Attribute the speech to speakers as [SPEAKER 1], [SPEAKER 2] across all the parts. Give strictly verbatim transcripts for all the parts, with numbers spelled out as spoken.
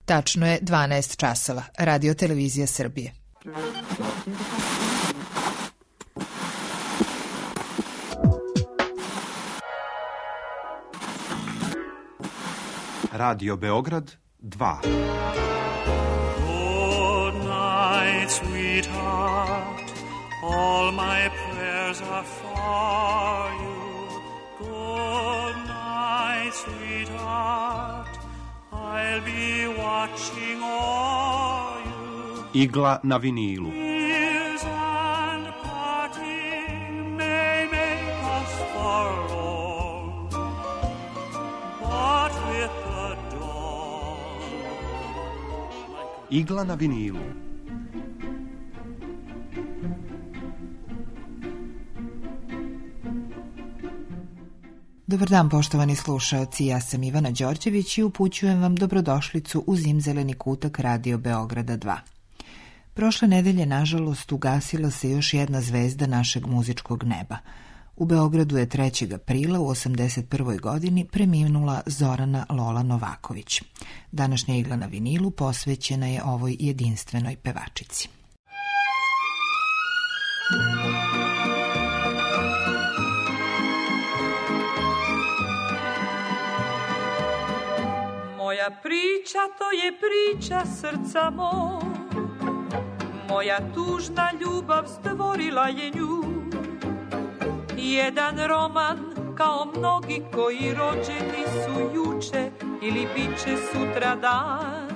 [SPEAKER 1] Tačno je dvanaest časova. Radio Televizija Srbije.
[SPEAKER 2] Radio Beograd dva.
[SPEAKER 3] Good night, sweetheart. All my prayers are for you. Good night, sweetheart. I'll be watching all you.
[SPEAKER 2] Igla na vinilu.
[SPEAKER 3] Tears and parting may make us forlorn, but with the dawn.
[SPEAKER 2] Igla na vinilu.
[SPEAKER 1] Dobar dan, poštovani slušaoci, ja sam Ivana Đorđević i upućujem vam dobrodošlicu u zimzeleni kutak Radio Beograda dva. Prošle nedelje, nažalost, ugasila se još jedna zvezda našeg muzičkog neba. U Beogradu je trećeg aprila u osamdeset prvoj godini preminula Zorana Lola Novaković. Današnja igla na vinilu posvećena je ovoj jedinstvenoj pevačici.
[SPEAKER 4] Moja priča, to je priča srca mog, moja tužna ljubav stvorila je nju. Jedan roman kao mnogi koji rođeni su juče ili biće sutra dan.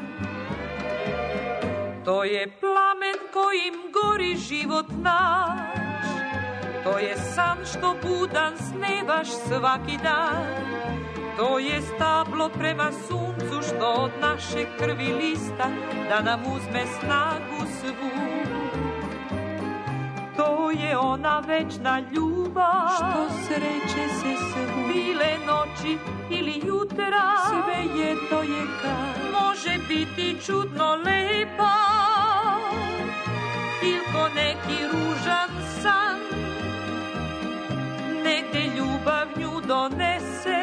[SPEAKER 4] To je plamen kojim gori život naš, to je san što budan snevaš svaki dan. To je stablo prema suncu što od naše krvi lista da nam uzme snagu svu. To je ona večna ljubav što sreće se svu. Bile noći ili jutra, sve je to je kad može biti čudno lepa ili ko neki ružan san. Negde ljubav nju donese,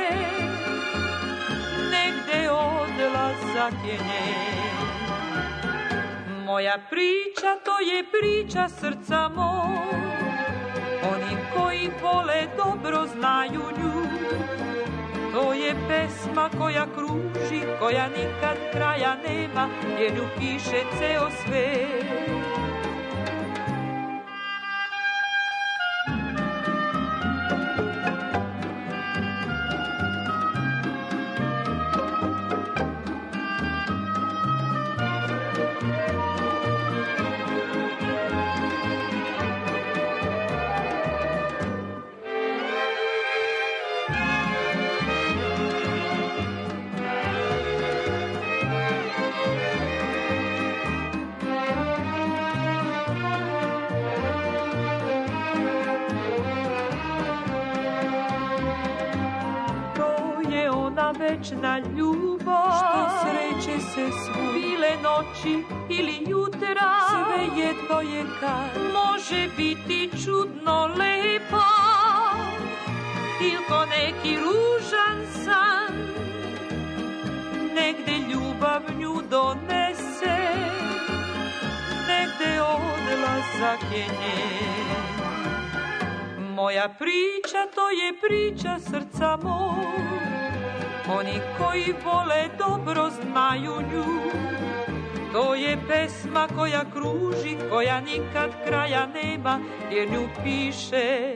[SPEAKER 4] negde odlazak je njen. Moja priča, to je priča srca mog, oni koji vole dobro znaju nju. To je pesma koja kruži, koja nikad kraja nema, jer nju piše ceo svet. Večna ljubav što sreće se svu. Bile noći ili jutra, sve je to je kad može biti čudno lepa ili ko neki ružan san. Negde ljubav nju donese, negde odlazak je njen. Moja priča, to je priča srca mog, oni koji vole dobro znaju nju. To je pesma koja kruži, koja nikad kraja nema, jer nju piše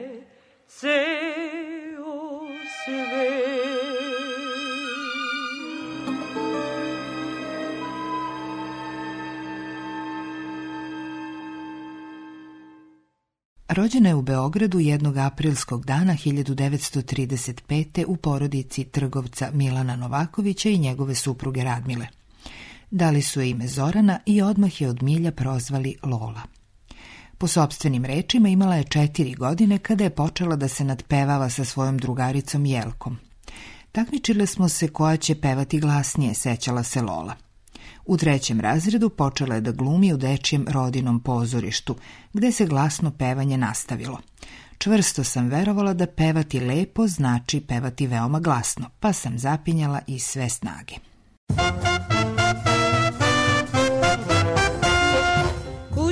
[SPEAKER 4] ceo svet.
[SPEAKER 1] Rođena je u Beogradu jednog aprilskog dana hiljadu devetsto trideset pete. u porodici trgovca Milana Novakovića i njegove supruge Radmile. Dali su je ime Zorana i odmah je od milja prozvali Lola. Po sopstvenim rečima imala je četiri godine kada je počela da se nadpevava sa svojom drugaricom Jelkom. Takmičile smo se koja će pevati glasnije, sećala se Lola. U trećem razredu počela je da glumi u dečijem rodinom pozorištu, gde se glasno pevanje nastavilo. Čvrsto sam verovala da pevati lepo znači pevati veoma glasno, pa sam zapinjala iz sve snage.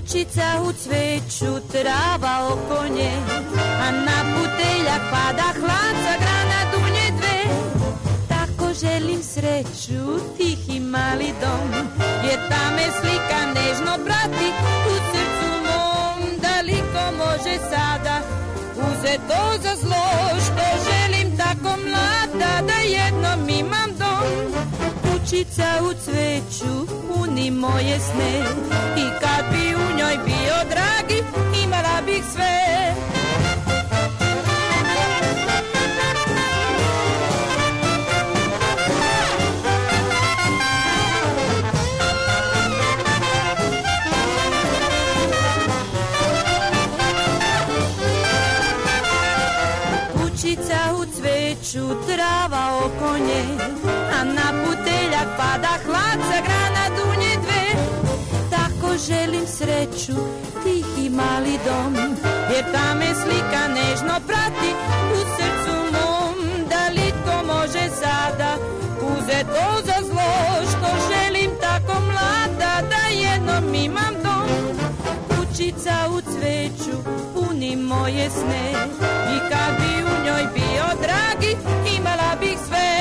[SPEAKER 5] Kućica u cveću, trava oko nje, a na puteljak pada hlad za grana dunje dve. Tako želim sreću, tihi mali dom, jer ta me slika nežno prati u srcu mom. Daliko može sada uzet to za zlo, što želim tako mlada da jednom imam dom. Kućica u cveću puni moje sne i kad bi u njoj bio dragi, imala bih sve. Kućica u cveću, trava oko nje, a na puteljak pada hlad za grana dunje dve. Tako želim sreću, tihi mali dom, jer ta me slika nežno prati u srcu mom. Da li to može sada uzet to za zlo, što želim tako mlada da jednom imam dom. Kućica u cveću puni moje sne i kad bi u njoj bio dragi, imala bih sve.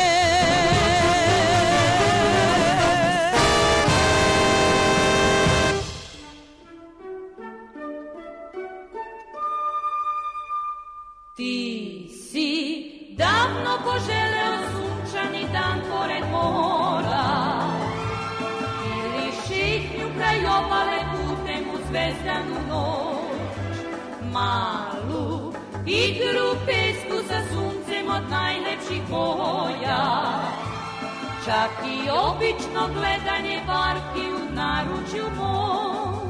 [SPEAKER 4] Ti si davno poželeo sunčani dan pored mora, ili šetnju kraj obale putem u zvezdanu noć, malu igru pesku sa suncem od najlepših boja, čak i obično gledanje barki u naručju mom.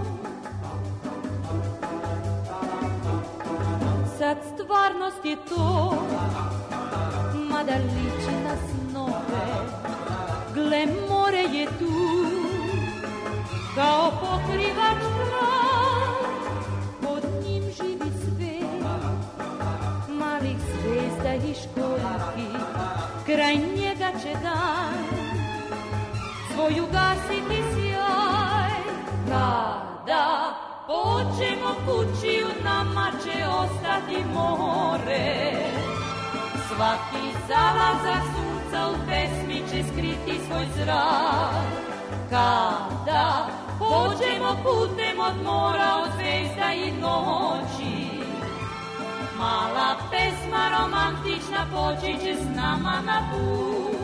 [SPEAKER 4] Sad stvarnost je to, mada liči na snove, gle more je tu, kao pokrivač mrak, pod njim živi svet, malih zvezda i školjki, kraj njega će dan svoju gasiti sjaj. Kada pođemo kući, u nama će ostati more, svaki zalazak sunca u pesmi će skriti svoj zrak. Kada pođemo putem od mora, od zvezda i noći, mala pesma romantična poći će s nama na put.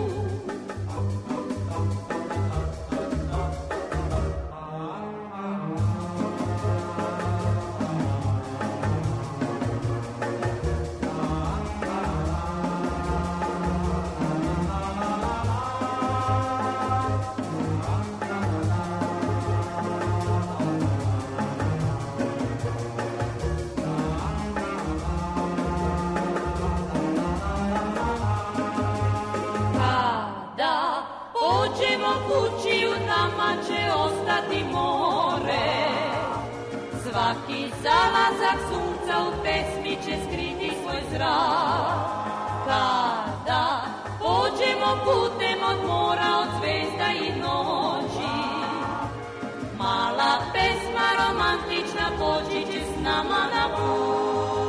[SPEAKER 4] Kući u nama će ostati more, svaki zalazak sunca u pesmi će skriti svoj zrak. Kada pođemo putem od mora, od zvezda i noći, mala pesma romantična poći će s nama na put.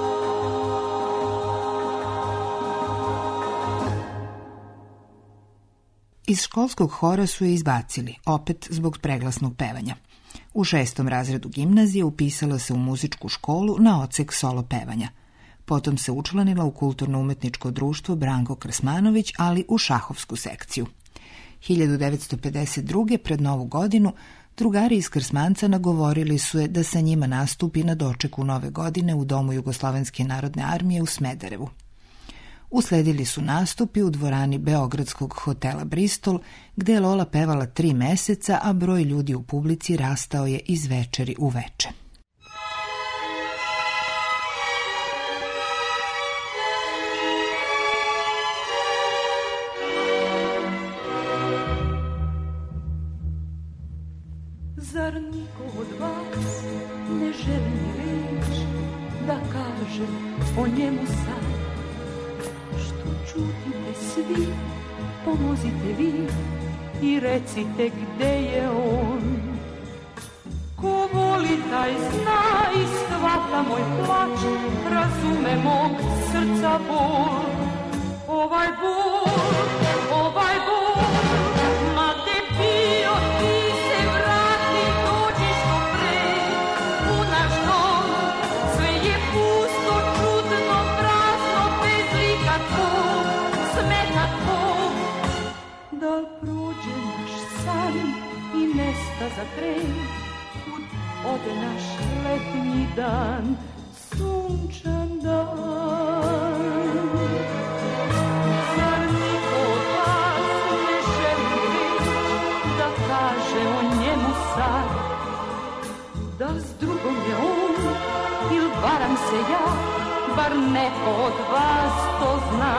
[SPEAKER 1] Iz školskog hora su je izbacili, opet zbog preglasnog pevanja. U šestom razredu gimnazije upisala se u muzičku školu na odsek solo pevanja. Potom se učlanila u kulturno-umetničko društvo Branko Krsmanović, ali u šahovsku sekciju. hiljadu devetsto pedeset druge. pred Novu godinu drugari iz Krsmanca nagovorili su je da sa njima nastupi na dočeku Nove godine u Domu Jugoslovenske narodne armije u Smederevu. Usledili su nastupi u dvorani Beogradskog hotela Bristol, gde je Lola pevala tri meseca, a broj ljudi u publici rastao je iz večeri u veče.
[SPEAKER 4] Zar niko od vas ne želi reč da kaže o njemu sad? Čutite svi, pomozite vi i recite gde je on. Ko voli taj Kraj zna i shvata moj plač, razume mog srca bol. Ovaj bol, ovaj bol, ma te bio ti se vrati, dođi što pre u naš dom. Sve je pusto, čudno, prazno, bez lika tvog, smeta tvog. Da li prođe naš san i nesta za tren, kud ode naš letnji dan, sunčan dan. Zar niko od vas ne želi reći da kaže o njemu sad? Da li s drugom je on ili varam se ja, bar neko od vas to zna.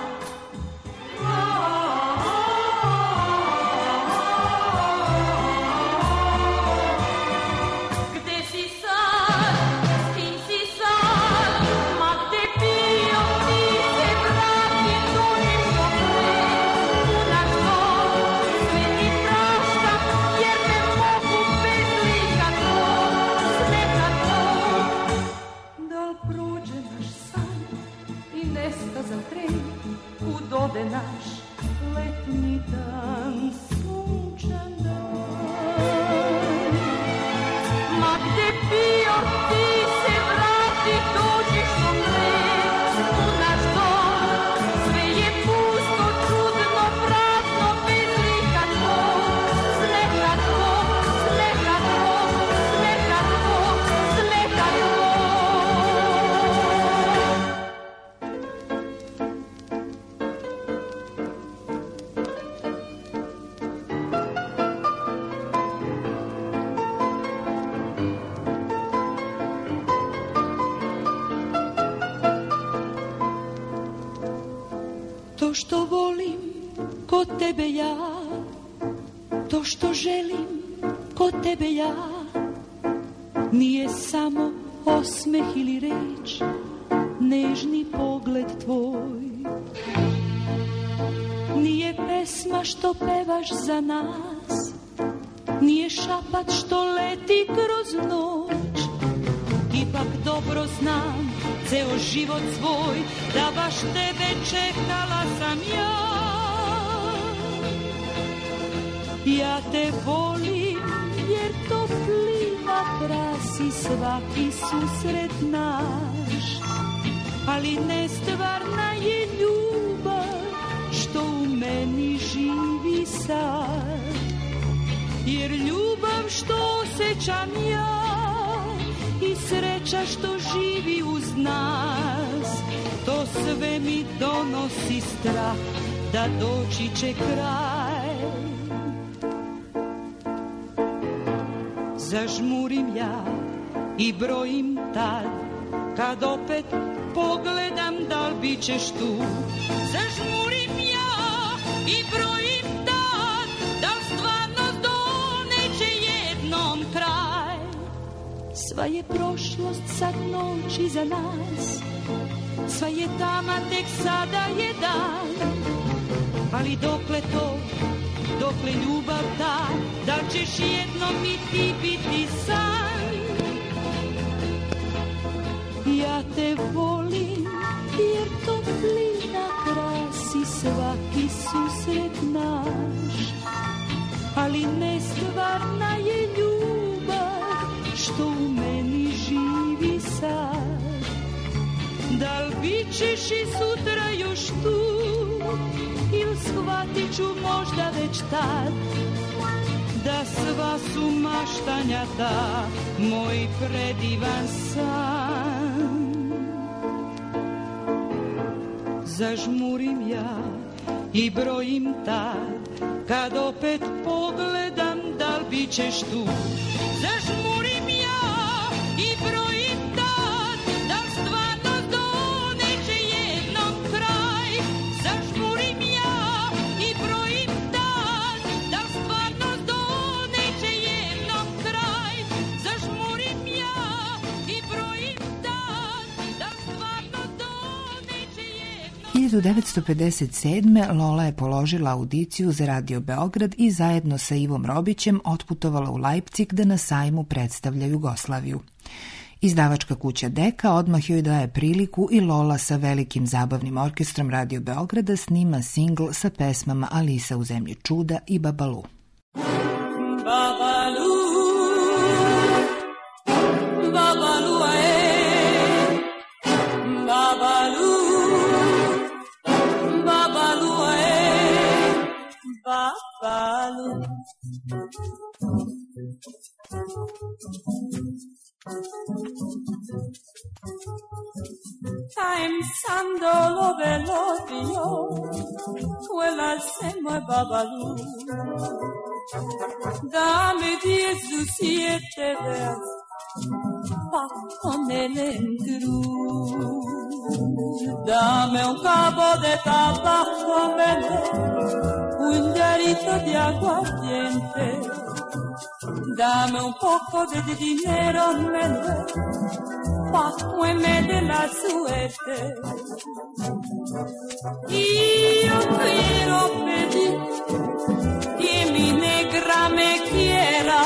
[SPEAKER 4] Ode naš letnji dan, sunčan dan. Ma gde bio ti se vrati, dođi što pre u naš dom. Sve je pusto, čudno, prazno, bez lika tvog, smeha tvog, smeha tvog, smeha tvog, smeha tvog. To što volim kod tebe ja, to što želim kod tebe ja, nije samo osmeh ili reč, nežni pogled tvoj. Nije pesma što pevaš za nas, nije šapat što leti kroz noć. Ipak dobro znam ceo život svoj, da baš tebe čekala sam ja. Ja te volim jer toplina krasi svaki susret naš, ali nestvarna je ljubav što u meni živi sad. Jer ljubav što osjećam ja i sreća što živi uz nas, to sve mi donosi strah da doći će kraj. Zažmurim ja i brojim tad, kad opet pogledam da li bit ćeš tu. Zažmurim ja i brojim tad, da li stvarno doneće jednom kraj. Sva je prošlost sad noć iza nas, sva je tama tek sada je dan. Ali dokle to, dokle ljubav ta, da ćeš jednom i ti biti san. Ja te volim jer toplina krasi svaki susret naš, ali nestvarna je ljubav što u meni živi sad. Da li bit ćeš i sutra još tu, ili shvatit ću možda već tad da sva su maštanja ta, moj predivan san. Zažmurim ja i brojim tad, kad opet pogledam da li bit ćeš tu. Zažmurim ja i brojim tad, da li stvarno doneće jednom kraj. Zažmurim ja i brojim tad, da li stvarno doneće jednom kraj. Zažmurim ja i brojim tad, da li stvarno doneće jednom kraj.
[SPEAKER 1] hiljadu devetsto pedeset sedme. Lola je položila audiciju za Radio Beograd i zajedno sa Ivom Robićem otputovala u Leipzig da na sajmu predstavlja Jugoslaviju. Izdavačka kuća Deka odmah joj daje priliku i Lola sa velikim zabavnim orkestrom Radio Beograda snima singl sa pesmama Alisa u zemlji čuda i Babalu.
[SPEAKER 5] Babalu, Babalu, ae, Babalu, Babalu, ae, Babalu. Pensando lo velorio, quella sema Babalu. Dame diez o siete veces, pa come l'engru. Dame un cabo de tabaco verde, un garito de aguardiente. Dame un poco de dinero verde, pa come de la suerte. Io quiero pedir que mi negra me quiera,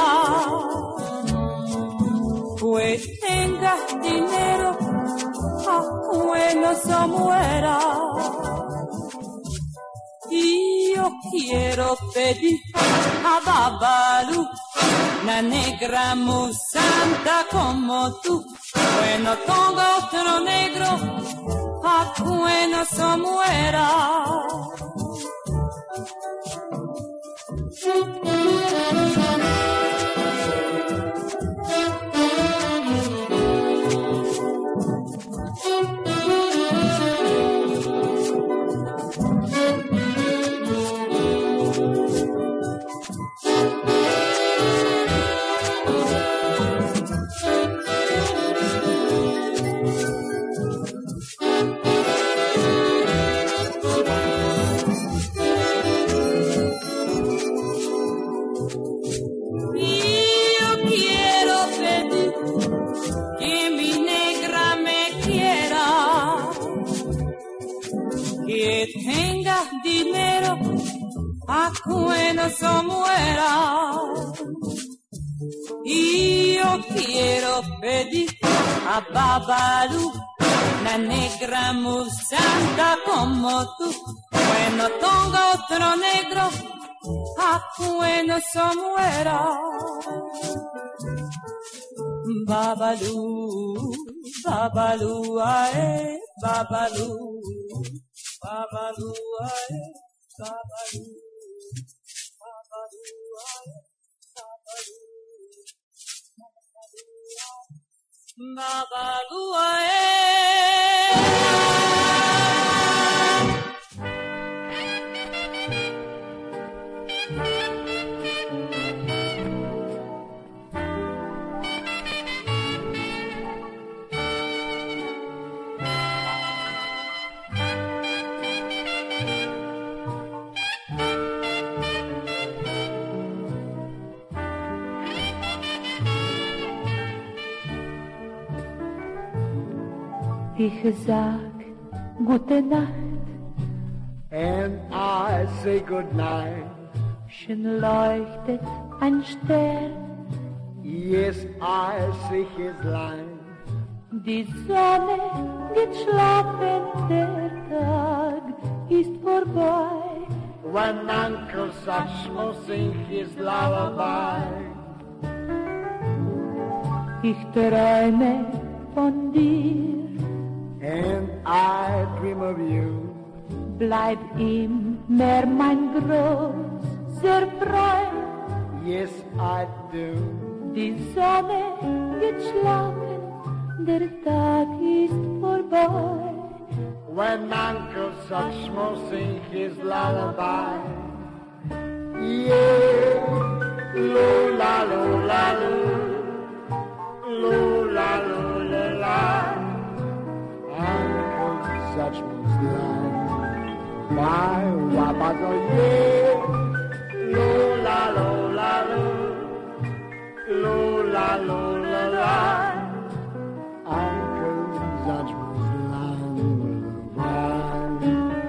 [SPEAKER 5] pues tenga dinero, ah, bueno se muera. Io quiero pedir a Babalu, una negra muy santa como tú, bueno tenga otro negro, ah, bueno se muera. Bueno se muera. Io quiero pedir a Babalu, una negra muy santa como tú, bueno tenga otro negro, ah, bueno se muera. Babalu, Babalu, ae, Babalu, Babalu, ae, Babalu. Babalu,
[SPEAKER 6] Ich sag gute Nacht,
[SPEAKER 7] and I say good night.
[SPEAKER 6] Schon leuchtet ein Stern,
[SPEAKER 7] Yes, I see his line.
[SPEAKER 6] die Sonne geht schlafen, der Tag ist vorbei.
[SPEAKER 7] When Uncle Satchmo sing his lullaby,
[SPEAKER 6] Ich träume von dir,
[SPEAKER 7] and I dream of you.
[SPEAKER 6] bleib immer mein großer Freund.
[SPEAKER 7] Yes, I do.
[SPEAKER 6] Die Sonne geht schlafen, der Tag ist vorbei.
[SPEAKER 7] When Uncle Satchmo sing his lullaby, yeah, lo la lo la lo, lo la lo la la. Uncle Satchmo's line, my wabazo yeah, lo la lo la lo, lo la lo la la. Uncle Satchmo's line, my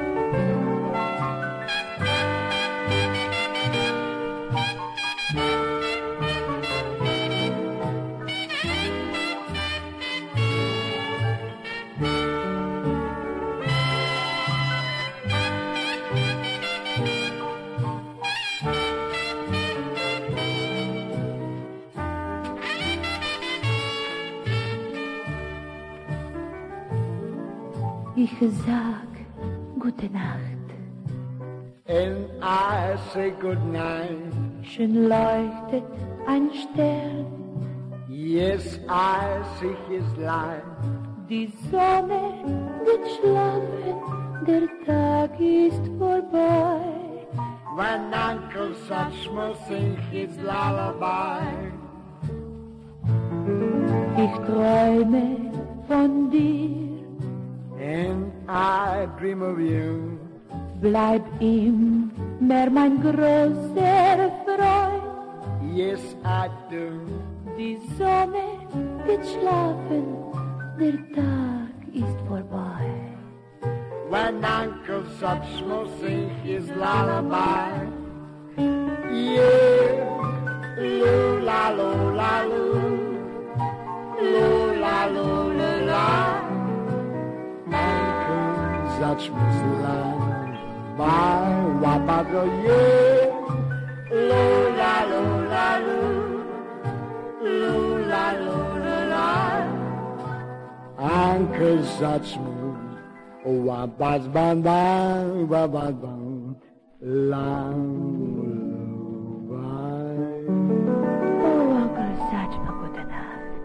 [SPEAKER 6] Ich sag gute Nacht.
[SPEAKER 7] And I say good night.
[SPEAKER 6] Schön leuchtet ein Stern.
[SPEAKER 7] Yes, I see his light.
[SPEAKER 6] Die Sonne wird schlafen, der Tag ist vorbei.
[SPEAKER 7] When Uncle Satchmo sing his lullaby.
[SPEAKER 6] Ich träume von dir.
[SPEAKER 7] And I dream of you.
[SPEAKER 6] Bleib immer mein großer Freund.
[SPEAKER 7] Yes, I do.
[SPEAKER 6] Die Sonne wird schlafen, der Tag ist vorbei.
[SPEAKER 7] When Uncle Satchmo sing his lullaby. Yeah, lula, lula, lula, lula, lula, lula. Uncle Satchmo's lullaby, wabago, yeah, lula, lula, lula, lula, lula, lula. Uncle Satchmo. Wa baz ban ban, wa baz ban, lullaby.
[SPEAKER 6] Oh, Uncle Satchmo, gute Nacht.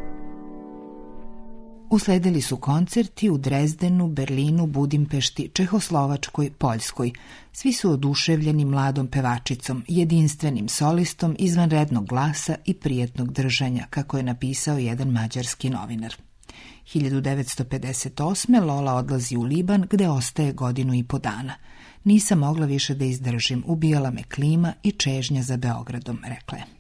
[SPEAKER 1] Usledili su koncerti u Drezdenu, Berlinu, Budimpešti, Čehoslovačkoj, Poljskoj. Svi su oduševljeni mladom pevačicom, jedinstvenim solistom, izvanrednog glasa i prijetnog držanja, kako je napisao jedan mađarski novinar. hiljadu devetsto pedeset osme. Lola odlazi u Liban, gde ostaje godinu i po dana. Nisam mogla više da izdržim, ubijala me klima i čežnja za Beogradom, rekla je.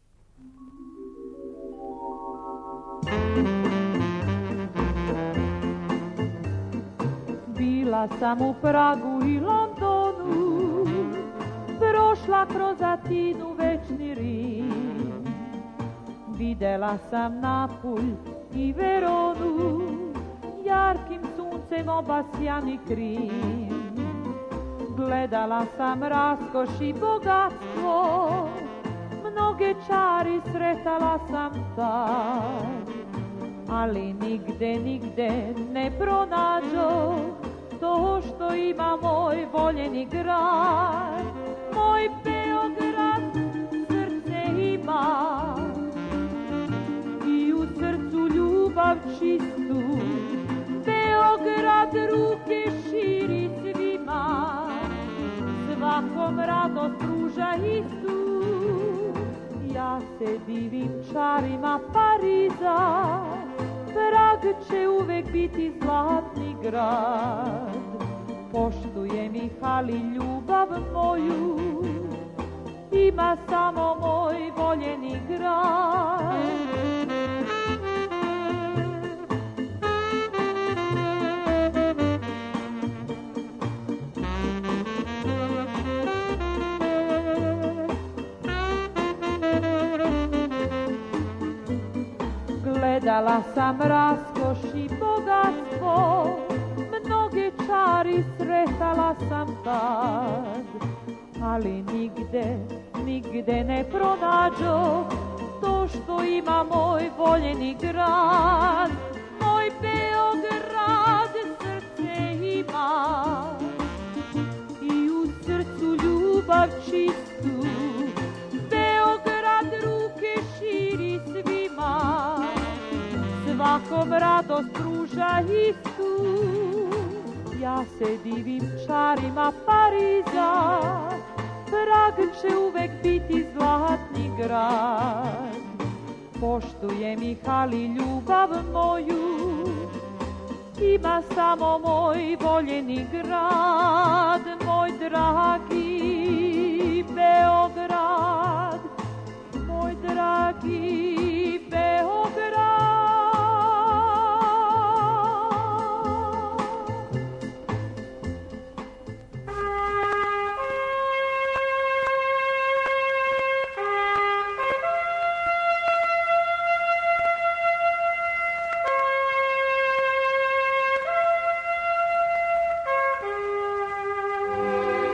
[SPEAKER 4] Bila sam u Pragu i Londonu, prošla kroz Atinu, večni Rim. Videla sam Napulj i Veronu, jarkim suncem obasjan i Krim. Gledala sam raskoš i bogatstvo, mnoge čari sretala sam tad, ali nigde, nigde ne pronađo to što ima moj voljeni grad. Moj Beograd srce ima i u srcu ljubav čistu. Beograd ruke širi svima, svakom radost pruža istu. Ja se divim čarima Pariza, Prag će uvek biti zlatni grad. Poštujem ih, ali ljubav moju ima samo moj voljeni grad. Gledala sam raskoš i bogatstvo, mnoge čari sretala sam tad, ali nigde, nigde ne pronađo to što ima moj voljeni grad. Moj Beograd srce ima i u srcu ljubav čistu. Beograd ruke širi svima, svakom radost pruža istu. Ja se divim čarima Pariza, Prag će uvek biti zlatni grad. Poštujem ih, ali ljubav moju ima samo moj voljeni grad. Moj dragi Beograd, moj dragi Beograd.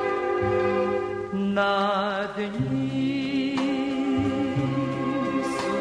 [SPEAKER 4] Nad njim su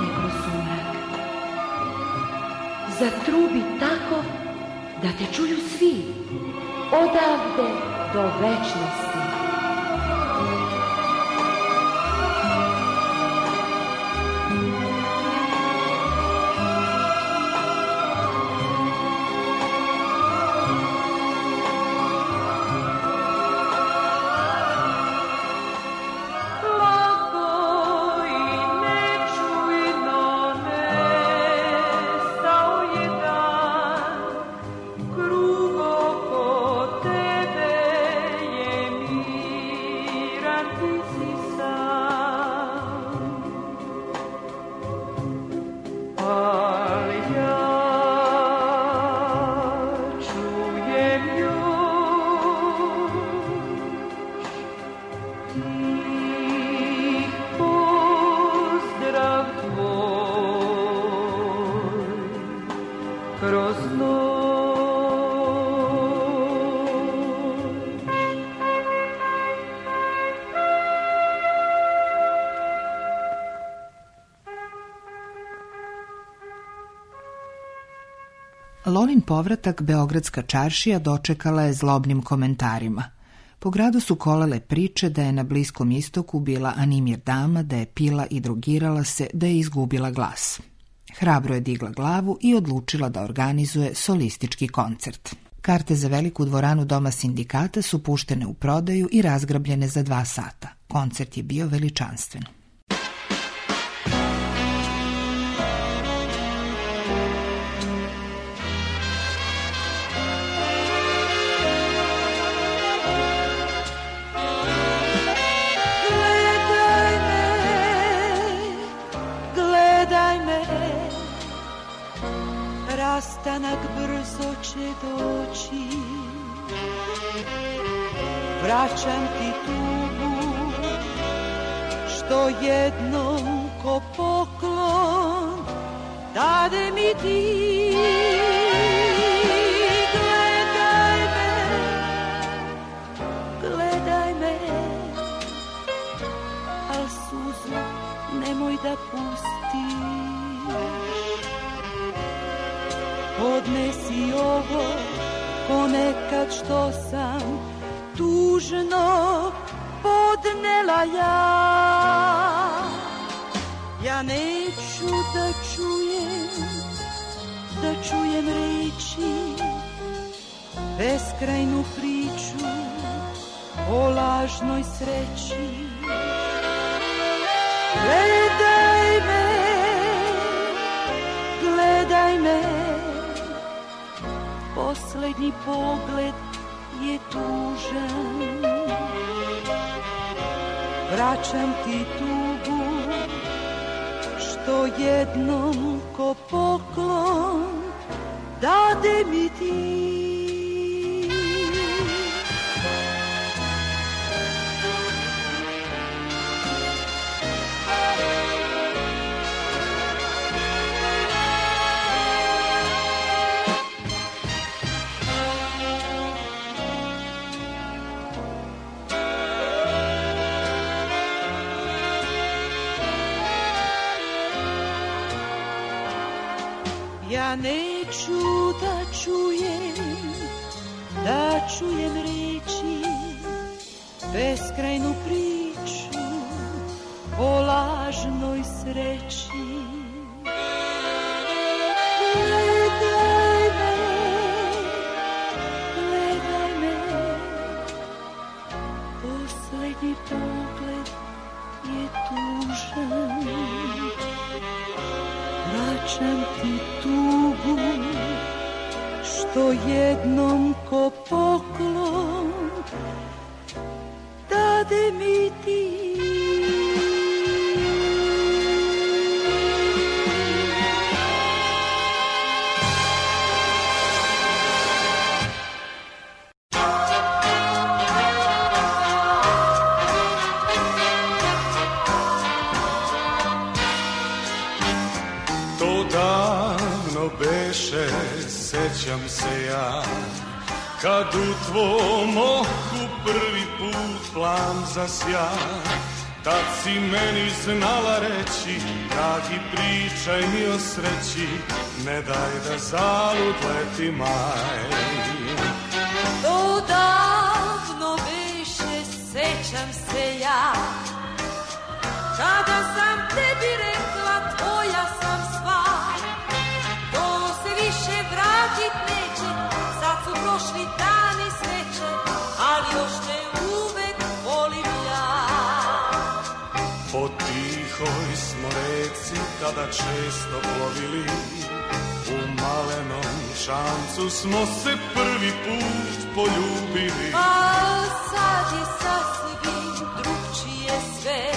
[SPEAKER 6] pronikne kroz sumrak. Zatrubi tako da te čuju svi, odavde do večnosti.
[SPEAKER 1] Lonin povratak Beogradska čaršija dočekala je zlobnim komentarima. Po gradu su kolale priče da je na Bliskom istoku bila Animir dama, da je pila i drogirala se, da je izgubila glas. Hrabro je digla glavu i odlučila da organizuje solistički koncert. Karte za veliku dvoranu Doma sindikata su puštene u prodaju i razgrabljene za dva sata. Koncert je bio veličanstven.
[SPEAKER 5] Rastanak brzo će doći, vraćam ti tugu, što jednom ko poklon dade mi ti. Gledaj me, gledaj me, al suzu nemoj da pustiš. Odnesi ovo ponekad što sam tužno podnela ja. Ja neću da čujem, da čujem reči, beskrajnu priču o lažnoj sreći. Gledaj me, gledaj me, poslednji pogled je tužan. Vraćam ti tugu, što jednom ko poklon dade mi ti. Ja neću da čujem, da čujem reči, beskrajnu priču o lažnoj sreći. Gledaj me, gledaj me, poslednji pogled je tužan. Vraćam ti tugu, što jednom ko poklon dade mi ti.
[SPEAKER 8] Beše, sećam se ja, kad u tvom oku prvi put plan zasja, tad si meni znala reći, dragi pričaj mi o sreći, ne daj da zalud leti maj.
[SPEAKER 5] To davno beše, sećam se ja, kada sam tebi rekla tvoja sam sva. To se više vratit neće, sad su prošli dani sreće, ali još te uvek volim ja.
[SPEAKER 8] Po tihoj smo reci tada često plovili, u malenom šancu smo se prvi put poljubili.
[SPEAKER 5] A sad je sasvim drugčije sve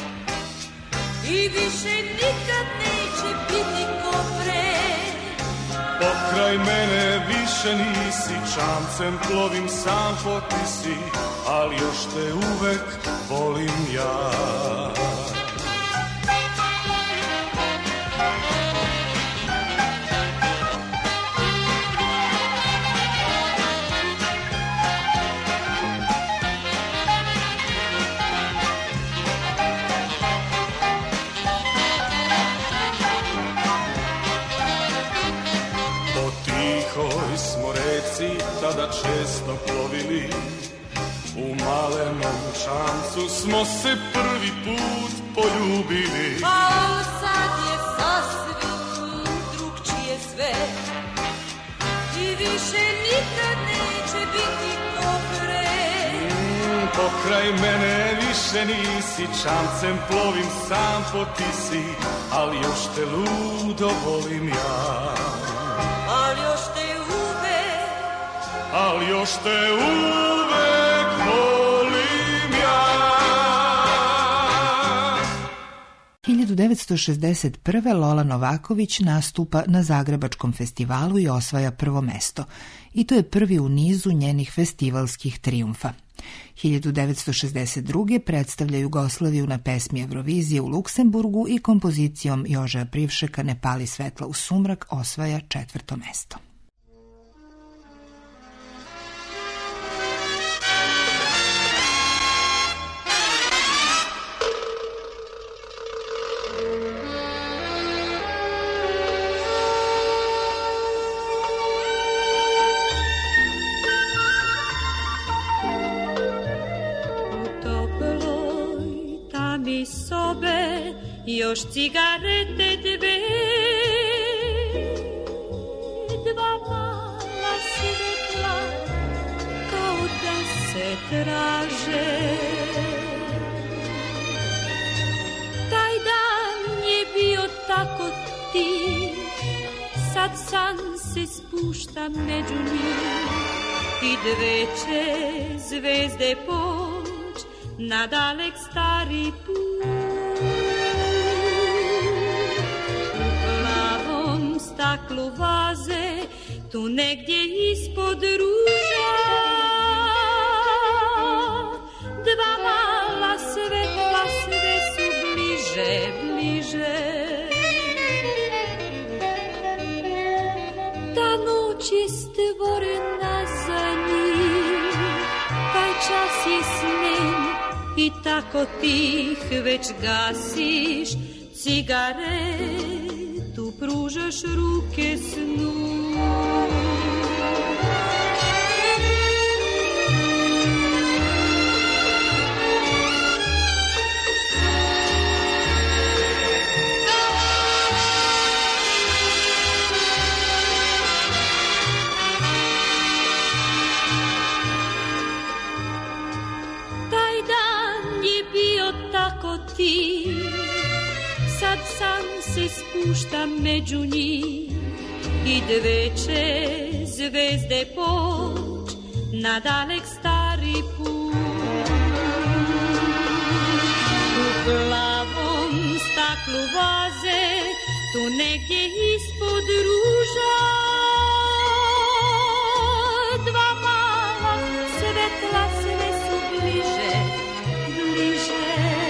[SPEAKER 5] i više nikad neće biti ko pre.
[SPEAKER 8] Pokraj mene više nisi, čamcem plovim sam po ti si, ali još te uvek volim ja. Smo reci tada često plovili, u malenom šancu smo se prvi put poljubili.
[SPEAKER 5] Pa sad je sasvim drugčije sve i više nikad neće biti ko pre.
[SPEAKER 8] Mm, pokraj mene više nisi, čamcem plovim sam po ti si, ali još te ludo volim ja.
[SPEAKER 5] Ali još te
[SPEAKER 8] ali još te uvek volim ja.
[SPEAKER 1] hiljadu devetsto šezdeset prve. Lola Novaković nastupa na Zagrebačkom festivalu i osvaja prvo mesto. I to je prvi u nizu njenih festivalskih trijumfa. hiljadu devetsto šezdeset druge. predstavlja Jugoslaviju na pesmi Eurovizije u Luksemburgu i kompozicijom Joža Privšeka Ne pali svetla u sumrak osvaja četvrto mesto.
[SPEAKER 4] Još cigarete dve, dva mala svetla kao da se traže. Taj dan je bio tako tih, sad san se spušta među njih i dve će zvezde poć na dalek stari put. Staklu vaze, tu negdje ispod ruža, dva mala svetla sve su bliže, bliže. Ta noć je stvorena za njih, taj čas je snen i tako tih već gasiš cigaret. Tu pružaš ruke snu. Taj dan je bio tako tih, sad sam se spušta među njih i dve će zvezde poć na dalek stari put. U plavom staklu vaze, tu negdje ispod ruža, dva mala svetla sve su bliže, bliže.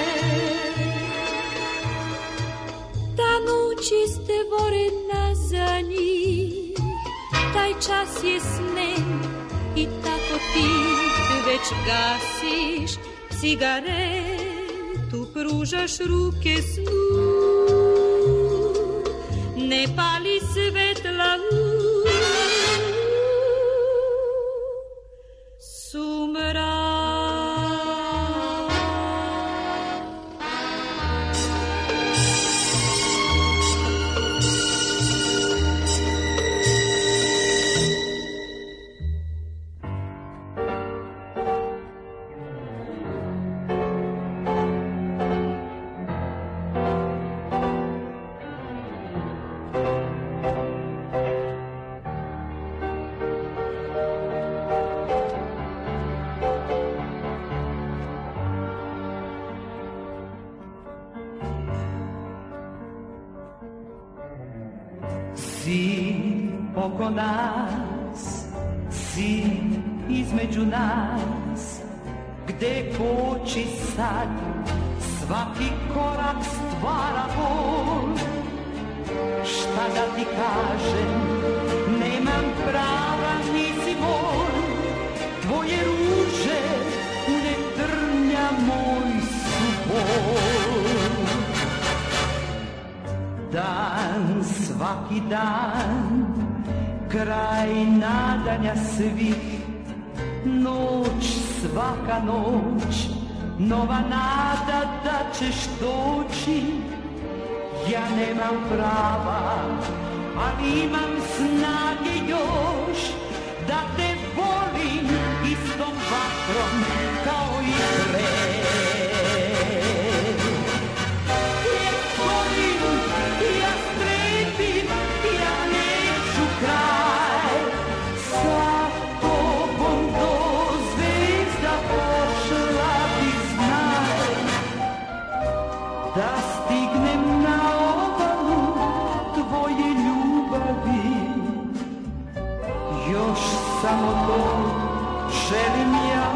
[SPEAKER 4] Je stvorena za njih, taj čas je snen i tako ti već gasiš cigaret.
[SPEAKER 5] tu pružaš ruke snu. Ne pali svetla u sumrak.
[SPEAKER 9] Si oko nas, si između nas, gde koči sad, svaki korak stvara bol. Šta da ti kažem, nemam prava, nisi moj, tvoje ruže, ne trnja moj su bol. Dan, svaki dan, kraj nadanja svih, noć, svaka noć, nova nada da ćeš doći. Ja nemam prava, ali imam snage još, da te volim istom vatrom kao i pre. Da stignem na obalu tvoje ljubavi, još samo to želim ja.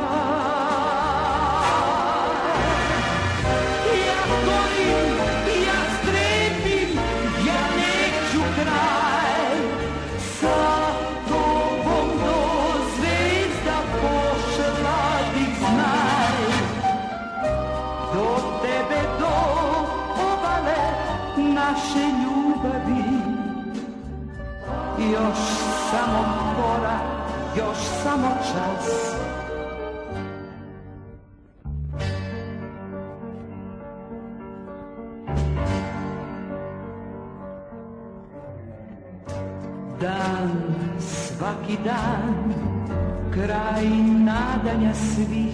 [SPEAKER 9] Ja gorim, ja strepim, ja neću kraj, sa tobom do zvezda pošla bih znaj, do tebe do naše ljubavi, još samo korak, još samo čas. Dan, svaki dan, kraj nadanja svih,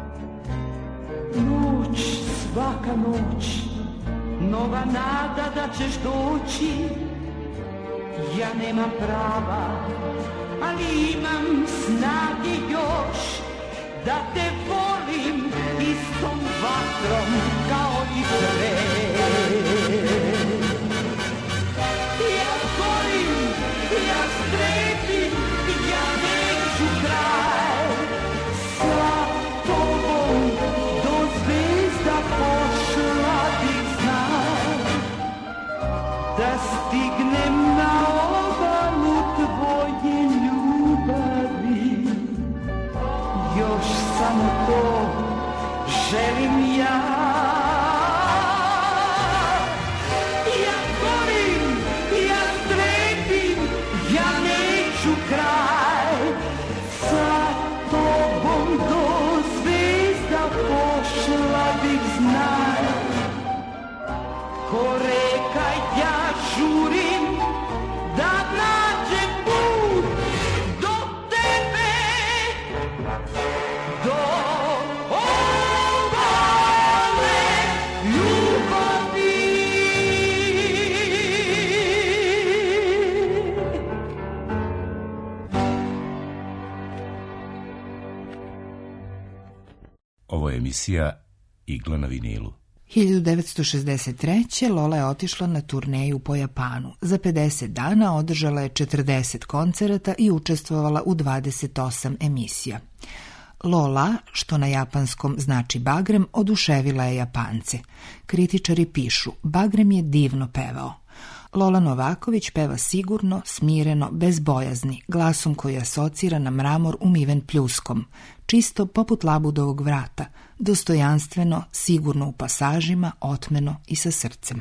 [SPEAKER 9] noć, svaka noć, nova nada da ćeš doći. Ja nemam prava, ali imam snage još, da te volim istom vatrom kao i pre. Ja gorim, ja strepim, ja neću kraj, sa tobom do zvezda pošla bih znaj, da stignem na obalu tvoje ljubavi, još samo to želim ja. Ja gorim, ja strepim, ja neću kraj, sa tobom do zvezda pošla bih znaj, ko reka ja žurim da nađem put do tebe, do obale ljubavi.
[SPEAKER 10] Ovo je emisija Igla na vinilu.
[SPEAKER 1] hiljadu devetsto šezdeset treće. Lola je otišla na turneju po Japanu. Za pedeset dana održala je četrdeset koncerata i učestvovala u dvadeset osam emisija. Lola, što na japanskom znači bagrem, oduševila je Japance. Kritičari pišu, bagrem je divno pevao. Lola Novaković peva sigurno, smireno, bez bojazni, glasom koji asocira na mramor umiven pljuskom. čisto poput labudovog vrata, dostojanstveno, sigurno u pasažima, otmeno i sa srcem.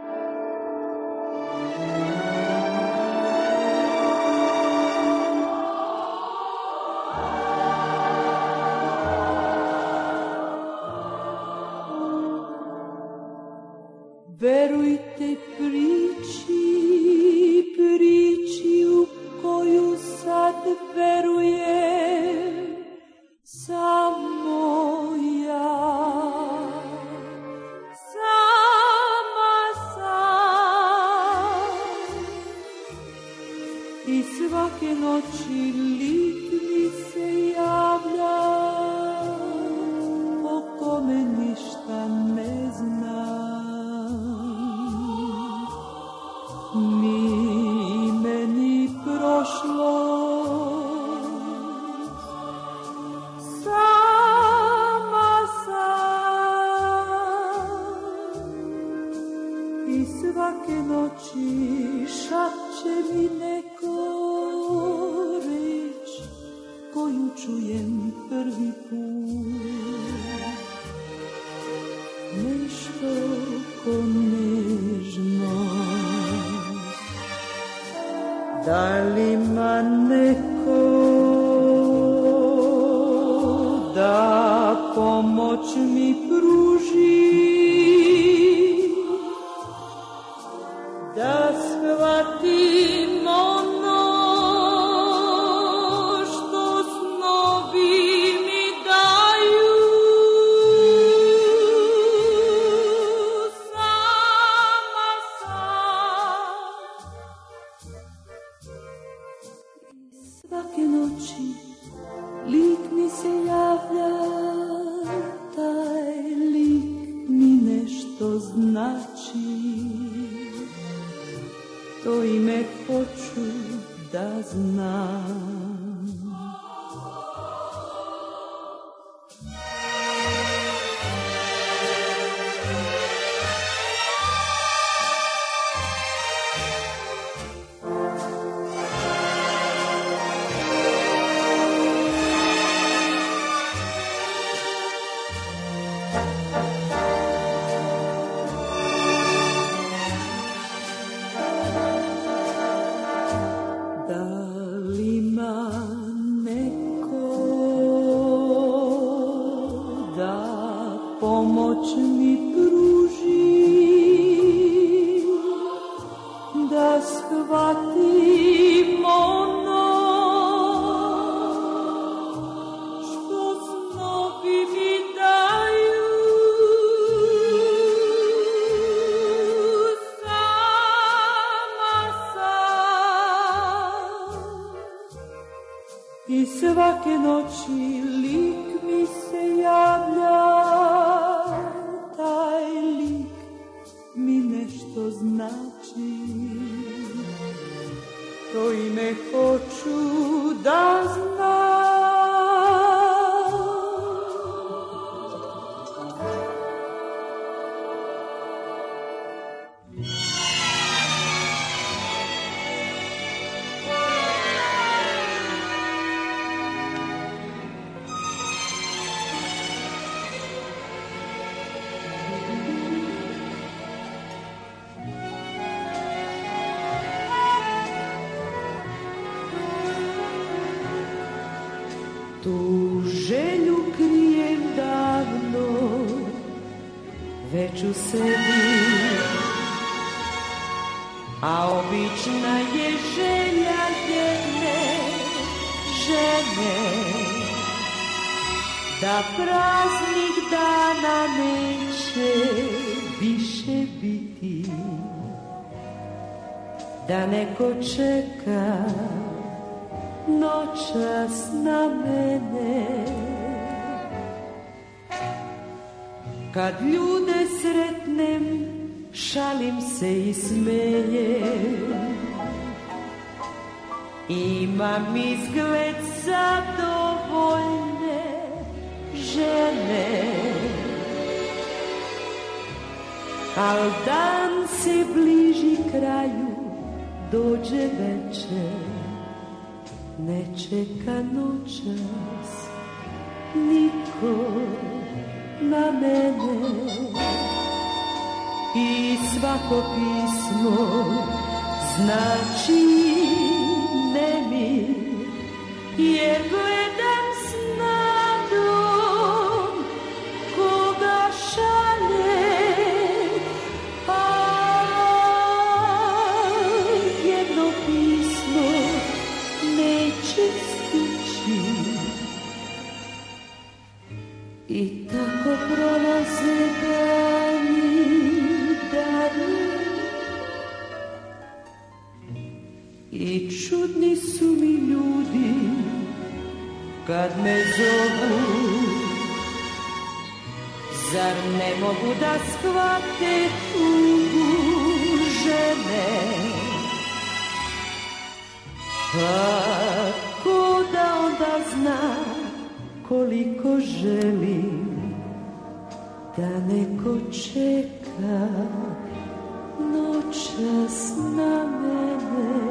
[SPEAKER 5] Verujte priči, priči u koju sad verujem samo ja. Sama sam i svake noći lik mi se javlja, o kome ništa ne znam. Ni meni prošlo, sama sam i svake noći šapće mi neko reč koju čujem prvi put. Nešto ko nežno, da li ima neko da pomoć mi pruži, da shvatim ono što snovi mi daju. Sama sam svake noći lik mi se javlja, taj lik mi nešto znači, to ime hoću da znam. Pomoć mi pruži, da shvatim ono što snovi mi daju. Sama sam i svake noći lik mi se javlja, taj lik mi nešto znači, to ime hoću da znam. Tu želju krijem davno, već u sebi, a obična je želja jedne žene, da praznih dana neće više biti, da neko čeka noćas na mene. Kad ljude sretnem, šalim se i smejem, imam izgled zadovoljne žene. Al dan se bliži kraju, dođe večer, ne čeka noćas
[SPEAKER 9] niko na mene i svako pismo znači nemir, jer gledam s nadom koga šalje, a jedno pismo neće stići. I tako prolaze dani, dani, i čudni su mi ljudi kad me zovu. Zar ne mogu da shvate tugu žene? Kako da onda zna koliko želim da neko čeka noćas na mene.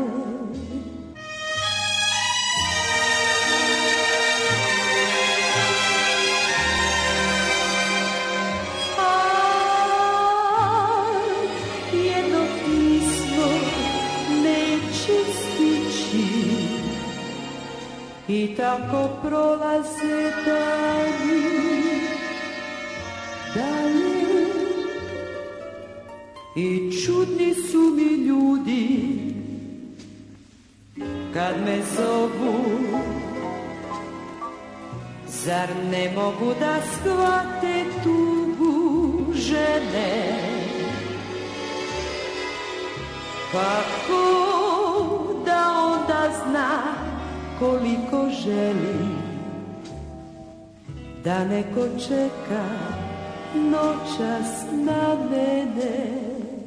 [SPEAKER 9] I tako prolaze dani, dani, i čudni su mi ljudi kad me zovu. Zar ne mogu da shvate tugu žene? Kako da onda zna koliko želim da neko čeka noćas na mene?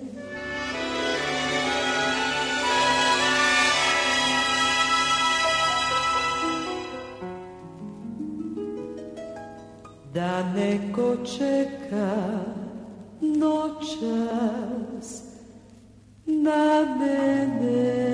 [SPEAKER 9] Da neko čeka noćas na mene.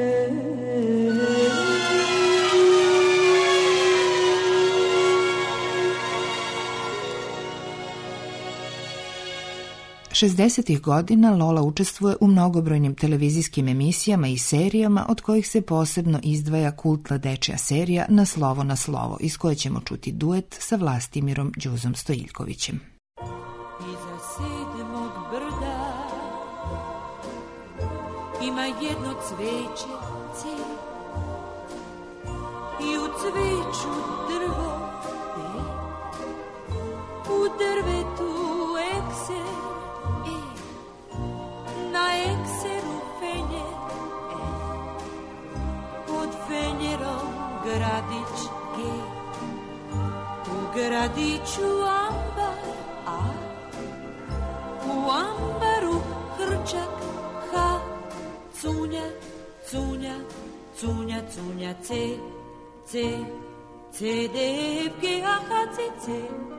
[SPEAKER 1] šezdesetih godina Lola učestvuje u mnogobrojnim televizijskim emisijama i serijama, od kojih se posebno izdvaja kultna dečja serija Na slovo na slovo, iz koje ćemo čuti duet sa Vlastimirom Đuzom Stojiljkovićem.
[SPEAKER 5] Iza sedmog brda ima jedno cveće, cijel, i u cveću drvo, e, u drvetu ekser, na ekseru fenjer, e, pod fenjerom gradić, ge, u gradiću ambar, a u ambaru hrčak, ha, cunja, cunja, cunja, cunja, ce, ce, ce, de, f, ge, a, ha, ce, ce.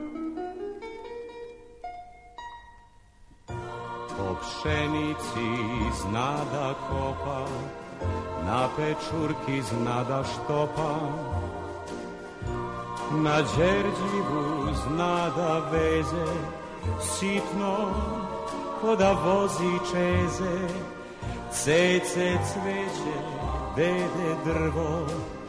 [SPEAKER 11] Po pšenici zna da kopa, na pečurki zna da štopa, na đerđivu zna da veze, sitno ko da vozi čeze, cece cveće, dede drvo,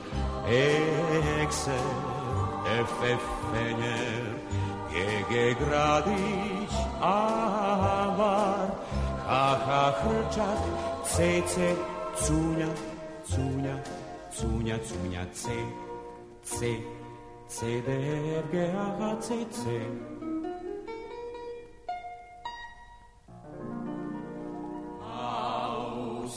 [SPEAKER 11] ekser, efe fenjer, gege gradić, avar, ha ha hrčak, cece, cunja, cunja, cunja, cunja, ce, ce, ce, de, f, g, a, h, c, c. A u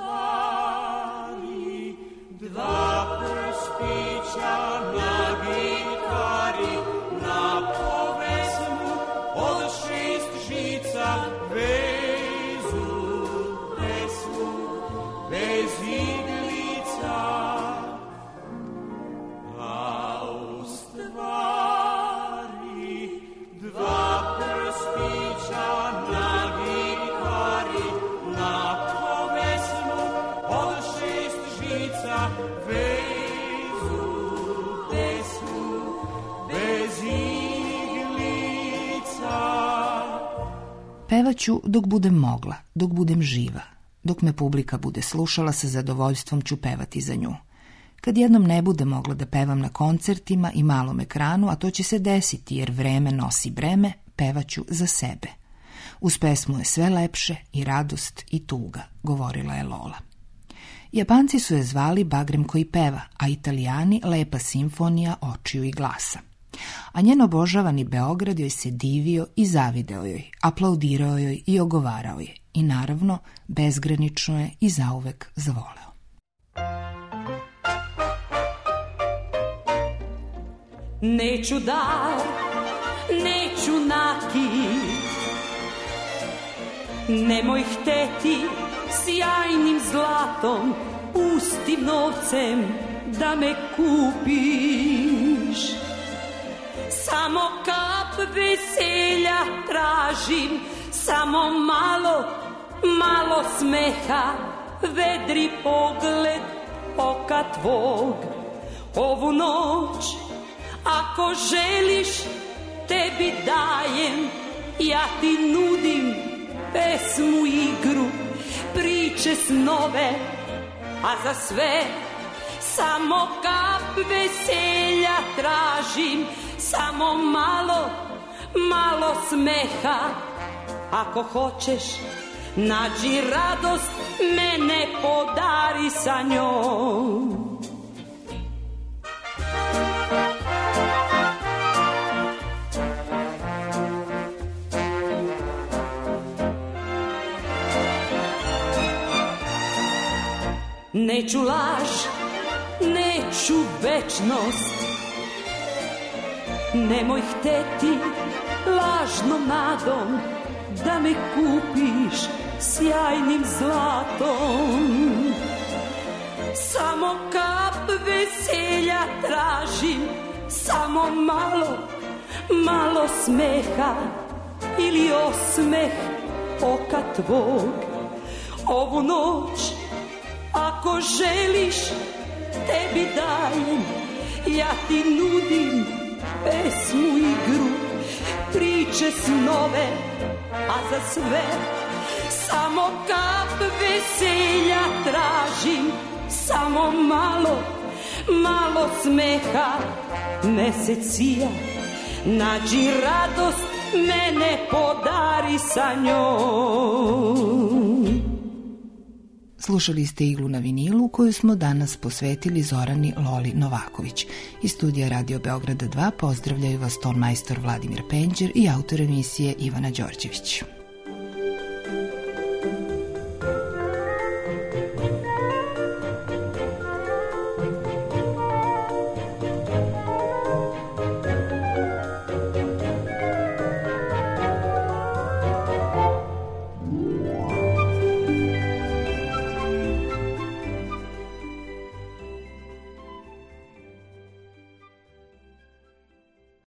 [SPEAKER 11] stvari dva prstića na gitari, na povesmu od šest žica vezu pesmu bez iglica. A u stvari dva prstića na gitari, na povesmu od šest žica vezu pesmu bez
[SPEAKER 1] Pevaću dok budem mogla, dok budem živa. Dok me publika bude slušala, sa zadovoljstvom ću pevati za nju. Kad jednom ne bude mogla da pevam na koncertima i malom ekranu, a to će se desiti jer vreme nosi breme, pevaću za sebe. Uz pesmu je sve lepše i radost i tuga, govorila je Lola. Japanci su je zvali Bagrem koji peva, a Italijani Lepa simfonija očiju i glasa. A njen obožavani Beograd joj se divio i zavideo joj, aplaudirao joj i ogovarao je. I naravno, bezgranično je i zauvek zavoleo.
[SPEAKER 5] Neću dar, neću nakit, nemoj hteti sjajnim zlatom, pustim novcem da me kupiš. Samo kap veselja tražim, samo malo, malo smeha, vedri pogled oka tvog. Ovu noć, ako želiš, tebi dajem, ja ti nudim pesmu, igru, priče, snove, a za sve samo kap veselja tražim, samo malo, malo smeha. Ako hoćeš, nađi radost, mene podari sa njom. Neću laž, neću večnost, nemoj hteti lažnom nadom da me kupiš sjajnim zlatom. Samo kap veselja tražim, samo malo, malo smeha ili osmeh oka tvog. Ovu noć, ako želiš, tebi dajem, ja ti nudim pesmu, igru, priče, snove, a za sve samo kap veselja tražim, samo malo, malo smeha. Mesec sija, nađi radost, mene podari sa njom.
[SPEAKER 1] Slušali ste Iglu na vinilu, koju smo danas posvetili Zorani Loli Novaković. Iz studija Radio Beograda dva pozdravljaju vas ton majstor Vladimir Penđer i autor emisije Ivana Đorđević.